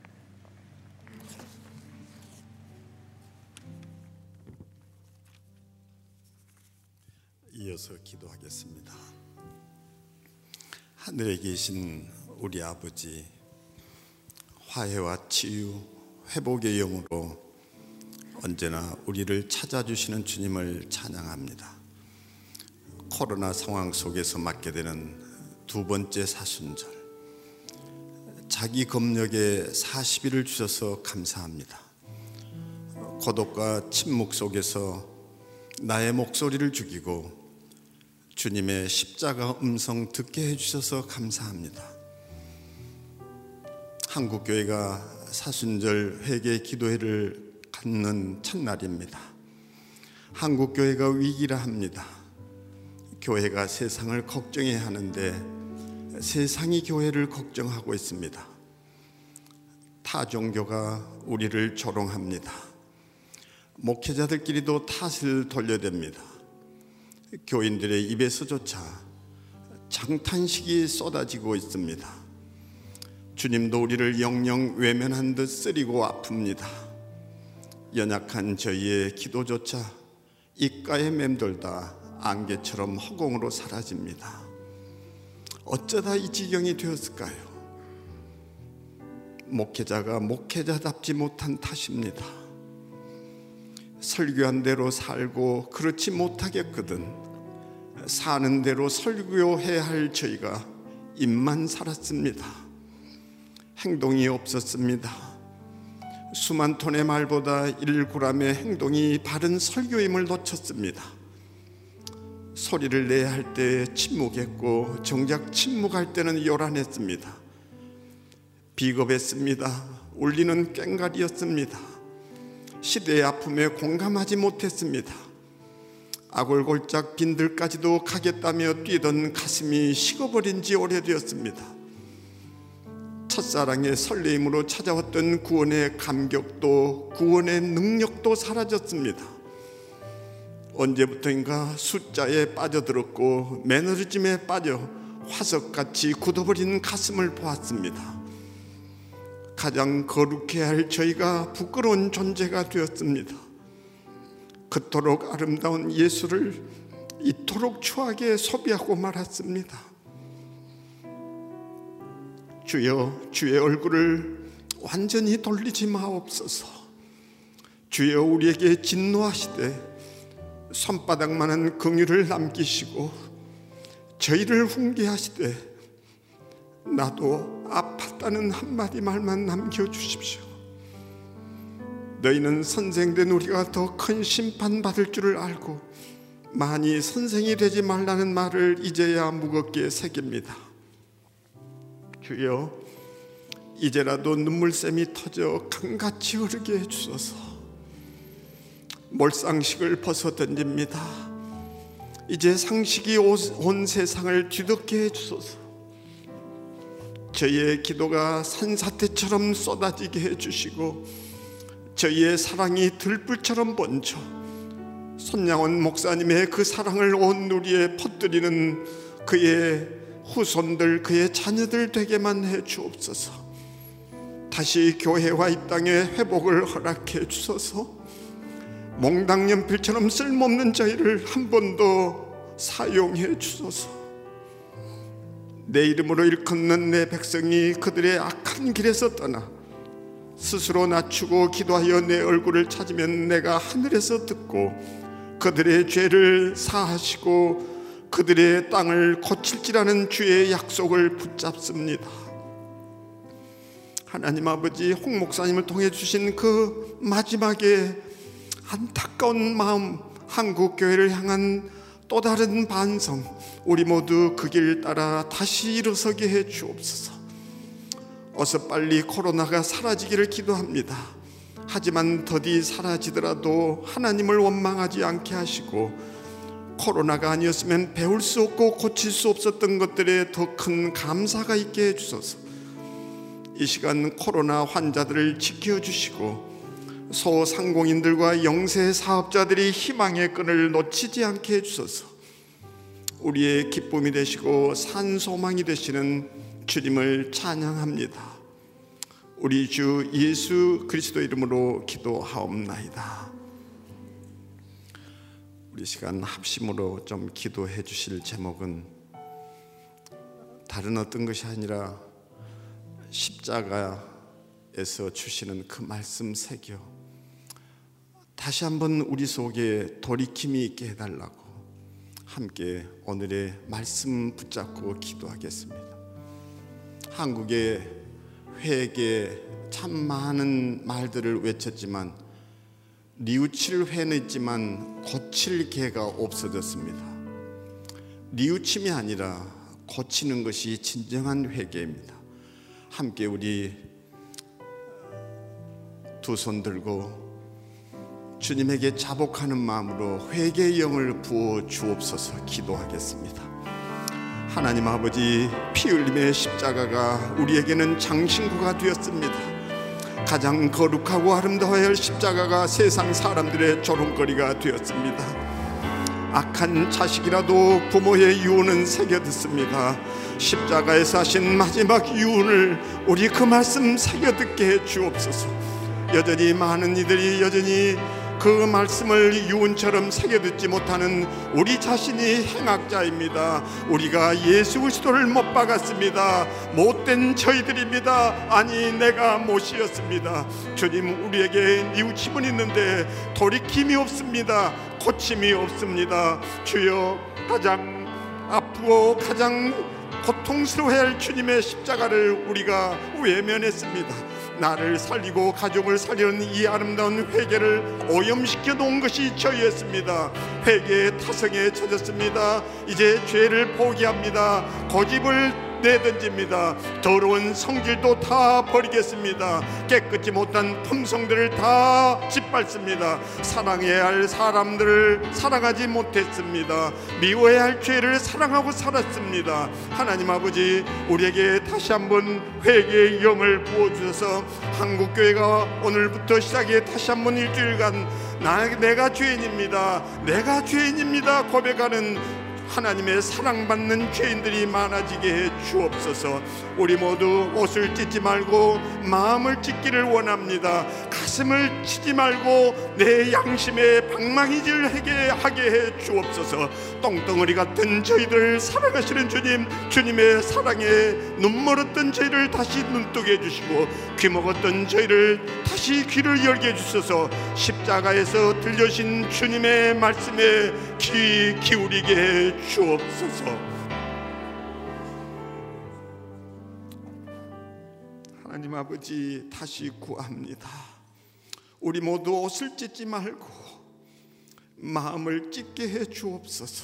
이어서 기도하겠습니다. 하늘에 계신 우리 아버지, 화해와 치유, 회복의 영으로 언제나 우리를 찾아주시는 주님을 찬양합니다. 코로나 상황 속에서 맞게 되는 두 번째 사순절, 자기 검역에 사십 일을 주셔서 감사합니다. 고독과 침묵 속에서 나의 목소리를 죽이고 주님의 십자가 음성 듣게 해주셔서 감사합니다. 한국교회가 사순절 회개 기도회를 갖는 첫날입니다. 한국교회가 위기라 합니다. 교회가 세상을 걱정해야 하는데 세상이 교회를 걱정하고 있습니다. 타 종교가 우리를 조롱합니다. 목회자들끼리도 탓을 돌려댑니다. 교인들의 입에서조차 장탄식이 쏟아지고 있습니다. 주님도 우리를 영영 외면한 듯 쓰리고 아픕니다. 연약한 저희의 기도조차 입가에 맴돌다 안개처럼 허공으로 사라집니다. 어쩌다 이 지경이 되었을까요? 목회자가 목회자답지 못한 탓입니다. 설교한 대로 살고 그렇지 못하겠거든 사는 대로 설교해야 할 저희가 입만 살았습니다. 행동이 없었습니다. 수만 톤의 말보다 일 그램의 행동이 바른 설교임을 놓쳤습니다. 소리를 내야 할 때 침묵했고 정작 침묵할 때는 요란했습니다. 비겁했습니다. 울리는 꽹과리였습니다. 시대의 아픔에 공감하지 못했습니다. 아골골짝 빈들까지도 가겠다며 뛰던 가슴이 식어버린 지 오래되었습니다. 첫사랑의 설레임으로 찾아왔던 구원의 감격도 구원의 능력도 사라졌습니다. 언제부터인가 숫자에 빠져들었고 매너리즘에 빠져 화석같이 굳어버린 가슴을 보았습니다. 가장 거룩해야 할 저희가 부끄러운 존재가 되었습니다. 그토록 아름다운 예수를 이토록 추하게 소비하고 말았습니다. 주여, 주의 얼굴을 완전히 돌리지 마옵소서. 주여, 우리에게 진노하시되 손바닥만한 긍휼을 남기시고 저희를 훈계하시되 나도 아팠다는 한마디 말만 남겨주십시오. 너희는 선생된 우리가 더 큰 심판받을 줄을 알고 많이 선생이 되지 말라는 말을 이제야 무겁게 새깁니다. 주여, 이제라도 눈물샘이 터져 강같이 흐르게 해주소서. 몰상식을 벗어 던집니다. 이제 상식이 온 세상을 뒤덮게 해주소서. 저희의 기도가 산사태처럼 쏟아지게 해주시고 저희의 사랑이 들불처럼 번져 손양원 목사님의 그 사랑을 온 누리에 퍼뜨리는 그의 후손들, 그의 자녀들 되게만 해주옵소서. 다시 교회와 이 땅의 회복을 허락해 주소서. 몽당연필처럼 쓸모없는 저희를 한 번 더 사용해 주소서. 내 이름으로 일컫는 내 백성이 그들의 악한 길에서 떠나 스스로 낮추고 기도하여 내 얼굴을 찾으면 내가 하늘에서 듣고 그들의 죄를 사하시고 그들의 땅을 고칠지라는 주의 약속을 붙잡습니다. 하나님 아버지, 홍 목사님을 통해 주신 그 마지막에 안타까운 마음, 한국 교회를 향한 또 다른 반성, 우리 모두 그 길 따라 다시 일어서게 해 주옵소서. 어서 빨리 코로나가 사라지기를 기도합니다. 하지만 더디 사라지더라도 하나님을 원망하지 않게 하시고 코로나가 아니었으면 배울 수 없고 고칠 수 없었던 것들에 더 큰 감사가 있게 해주소서. 이 시간 코로나 환자들을 지켜주시고 소상공인들과 영세 사업자들이 희망의 끈을 놓치지 않게 해주소서. 우리의 기쁨이 되시고 산소망이 되시는 주님을 찬양합니다. 우리 주 예수 그리스도 이름으로 기도하옵나이다. 우리 시간 합심으로 좀 기도해 주실 제목은 다른 어떤 것이 아니라 십자가에서 주시는 그 말씀 새겨 다시 한번 우리 속에 돌이킴이 있게 해달라고 함께 오늘의 말씀 붙잡고 기도하겠습니다. 한국의 회개 참 많은 말들을 외쳤지만 뉘우칠 회는 있지만 고칠 개가 없어졌습니다. 뉘우침이 아니라 고치는 것이 진정한 회개입니다. 함께 우리 두 손 들고 주님에게 자복하는 마음으로 회개의 영을 부어 주옵소서 기도하겠습니다. 하나님 아버지, 피 흘림의 십자가가 우리에게는 장신구가 되었습니다. 가장 거룩하고 아름다워야 할 십자가가 세상 사람들의 조롱거리가 되었습니다. 악한 자식이라도 부모의 유언은 새겨듣습니다. 십자가에서 하신 마지막 유언을 우리 그 말씀 새겨듣게 해 주옵소서. 여전히 많은 이들이 여전히 그 말씀을 유언처럼 새겨듣지 못하는 우리 자신이 행악자입니다. 우리가 예수 그리스도를 못 박았습니다. 못된 저희들입니다. 아니 내가 못이었습니다. 주님, 우리에게 뉘우침은 있는데 돌이킴이 없습니다. 고침이 없습니다. 주여, 가장 아프고 가장 고통스러워야 할 주님의 십자가를 우리가 외면했습니다. 나를 살리고 가족을 살리는 이 아름다운 회개를 오염시켜 놓은 것이 저희였습니다. 회개의 타성에 젖었습니다. 이제 죄를 포기합니다. 고집을 내던집니다. 더러운 성질도 다 버리겠습니다. 깨끗이 못한 품성들을 다 짓밟습니다. 사랑해야 할 사람들을 사랑하지 못했습니다. 미워해야 할 죄를 사랑하고 살았습니다. 하나님 아버지, 우리에게 다시 한번 회개의 영을 부어주셔서 한국교회가 오늘부터 시작해 다시 한번 일주일간 나, 내가 죄인입니다, 내가 죄인입니다 고백하는 하나님의 사랑받는 죄인들이 많아지게 해 주옵소서. 우리 모두 옷을 찢지 말고 마음을 찢기를 원합니다. 가슴을 치지 말고 내 양심에 방망이질하게 하게 해 주옵소서. 똥덩어리 같은 저희들 사랑하시는 주님, 주님의 사랑에 눈 멀었던 저희를 다시 눈뜨게 해주시고 귀 먹었던 저희를 다시 귀를 열게 해주셔서 십자가에서 들려신 주님의 말씀에 귀 기울이게 해 주옵소서. 하나님 아버지, 다시 구합니다. 우리 모두 옷을 찢지 말고 마음을 찢게 해 주옵소서.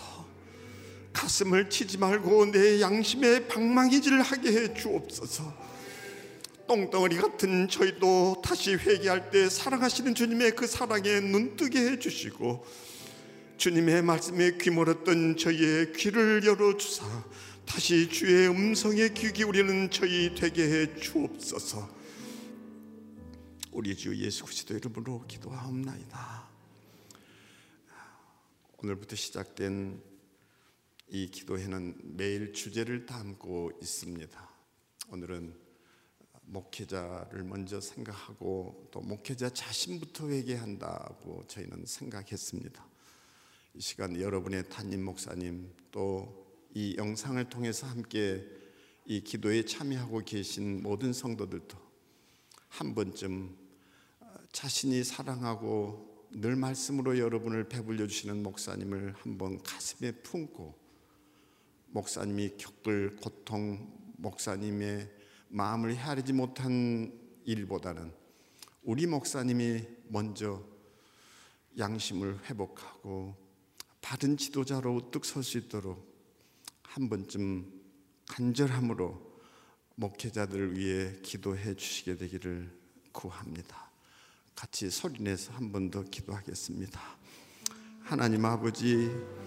가슴을 치지 말고 내 양심에 방망이질을 하게 해 주옵소서. 똥덩어리 같은 저희도 다시 회개할 때 사랑하시는 주님의 그 사랑에 눈뜨게 해주시고, 주님의 말씀에 귀멀었던 저희의 귀를 열어주사 다시 주의 음성에 귀 기울이는 저희 되게 해 주옵소서. 우리 주 예수 그리스도 이름으로 기도하옵나이다. 오늘부터 시작된 이 기도회는 매일 주제를 담고 있습니다. 오늘은 목회자를 먼저 생각하고 또 목회자 자신부터 회개한다고 저희는 생각했습니다. 이 시간 여러분의 담임 목사님, 또 이 영상을 통해서 함께 이 기도에 참여하고 계신 모든 성도들도 한 번쯤 자신이 사랑하고 늘 말씀으로 여러분을 배불려 주시는 목사님을 한번 가슴에 품고, 목사님이 겪을 고통, 목사님의 마음을 헤아리지 못한 일보다는 우리 목사님이 먼저 양심을 회복하고 바른 지도자로 우뚝 설 수 있도록 한 번쯤 간절함으로 목회자들을 위해 기도해 주시게 되기를 구합니다. 같이 소리내서 한 번 더 기도하겠습니다. 하나님 아버지,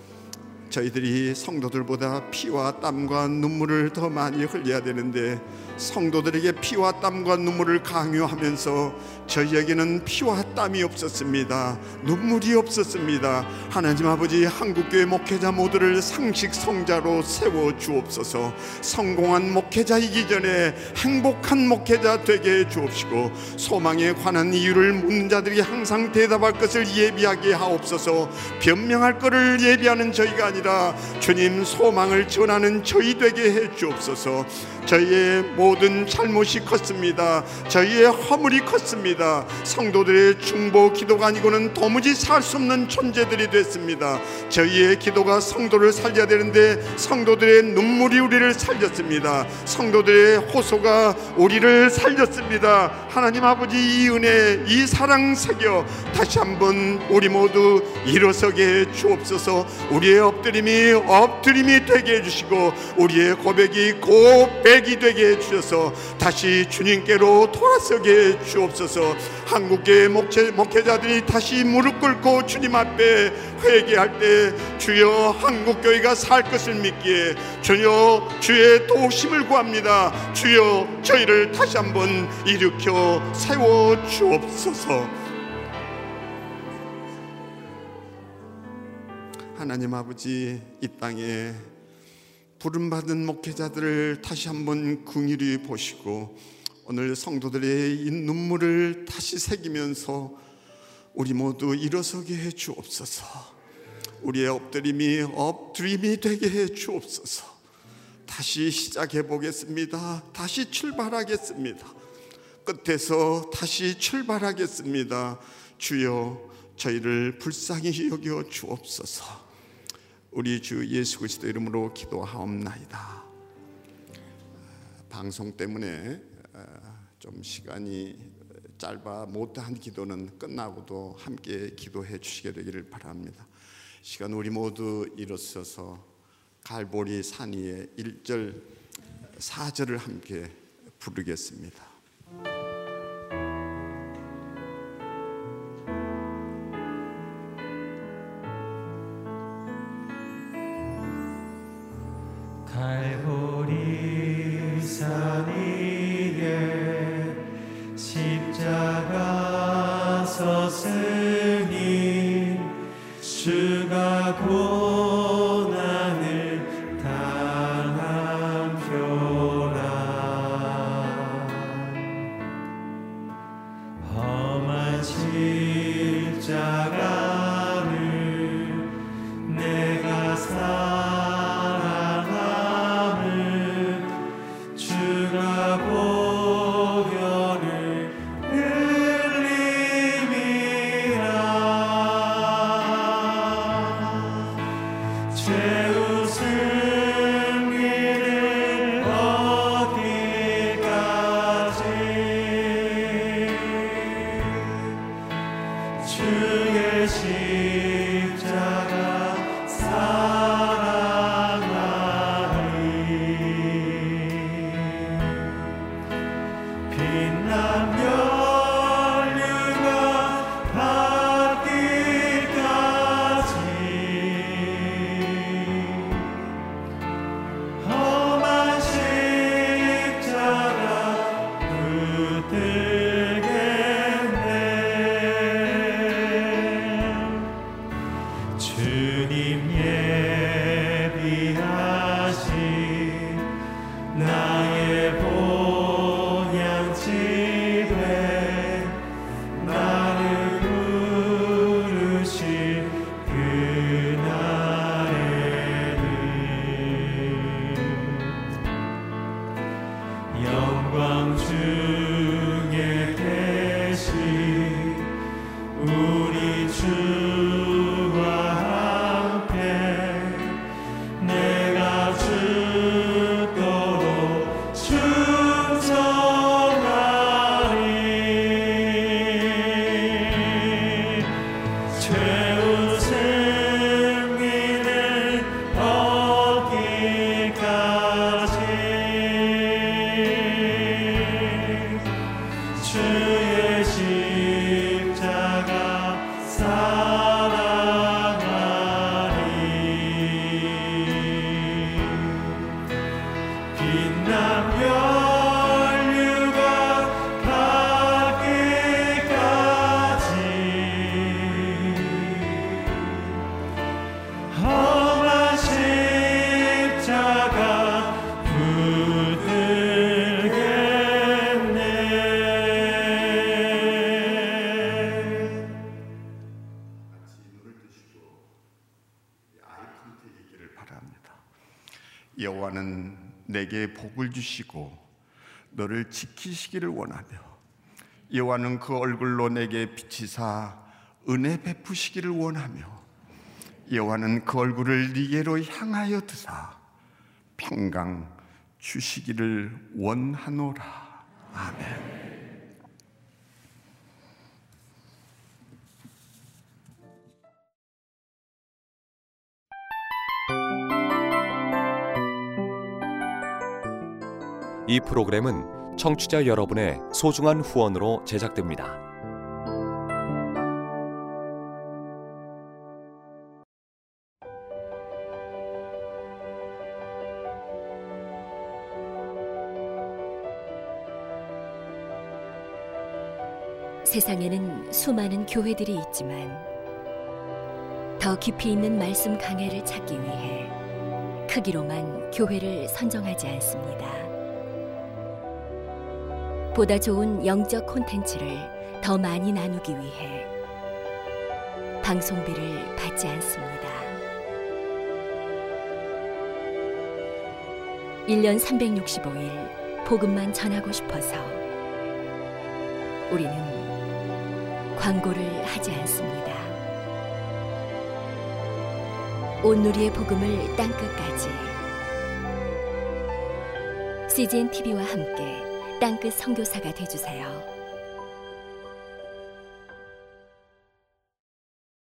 저희들이 성도들보다 피와 땀과 눈물을 더 많이 흘려야 되는데 성도들에게 피와 땀과 눈물을 강요하면서 저희에게는 피와 땀이 없었습니다. 눈물이 없었습니다. 하나님 아버지, 한국교회 목회자 모두를 상식 성자로 세워 주옵소서. 성공한 목회자이기 전에 행복한 목회자 되게 해 주옵시고, 소망에 관한 이유를 묻는 자들이 항상 대답할 것을 예비하게 하옵소서. 변명할 것을 예비하는 저희가 아니라 주님 소망을 전하는 저희 되게 해 주옵소서. 저희의 모든 잘못이 컸습니다. 저희의 허물이 컸습니다. 성도들의 중보 기도가 아니고는 도무지 살 수 없는 존재들이 됐습니다. 저희의 기도가 성도를 살려야 되는데 성도들의 눈물이 우리를 살렸습니다. 성도들의 호소가 우리를 살렸습니다. 하나님 아버지, 이 은혜, 이 사랑 새겨 다시 한번 우리 모두 일어서게 해 주옵소서. 우리의 엎드림이 엎드림이 되게 해주시고 우리의 고백이 고백이 되게 해주셔서 다시 주님께로 돌아서게 해 주옵소서. 한국교회 목회, 목회자들이 다시 무릎 꿇고 주님 앞에 회개할 때 주여 한국교회가 살 것을 믿기에 주여 주의 도우심을 구합니다. 주여 저희를 다시 한번 일으켜 세워 주옵소서. 하나님 아버지, 이 땅에 부름받은 목회자들을 다시 한번 긍휼히 보시고 오늘 성도들의 이 눈물을 다시 새기면서 우리 모두 일어서게 해 주옵소서. 우리의 엎드림이 엎드림이 되게 해 주옵소서. 다시 시작해 보겠습니다. 다시 출발하겠습니다. 끝에서 다시 출발하겠습니다. 주여 저희를 불쌍히 여겨 주옵소서. 우리 주 예수 그리스도 이름으로 기도하옵나이다. 방송 때문에 좀 시간이 짧아 못한 기도는 끝나고도 함께 기도해 주시게 되기를 바랍니다. 시간 우리 모두 일어서서 갈보리 산 위에 일 절 사 절을 함께 부르겠습니다. 갈보리 산 위에 십자가 섰으니 주가 고난을 당한 표라. 영광 중에 계신 우리 주와 함께 내가 죽도록 충성하리. 최후 승리를 얻기까지 주의 십자가 사랑하리. 빛난 면류관 가기까지 험한 십자가 붙들겠네. 바랍니다. 여호와는 내게 복을 주시고 너를 지키시기를 원하며 여호와는 그 얼굴로 내게 비치사 은혜 베푸시기를 원하며 여호와는 그 얼굴을 네게로 향하여 드사 평강 주시기를 원하노라. 아멘. 이 프로그램은 청취자 여러분의 소중한 후원으로 제작됩니다. 세상에는 수많은 교회들이 있지만 더 깊이 있는 말씀 강해를 찾기 위해 크기로만 교회를 선정하지 않습니다. 보다 좋은 영적 콘텐츠를 더 많이 나누기 위해 방송비를 받지 않습니다. 일 년 삼백육십오 일 복음만 전하고 싶어서 우리는 광고를 하지 않습니다. 온누리의 복음을 땅끝까지 씨지엔 티비와 함께 땅끝 선교사가 되어주세요.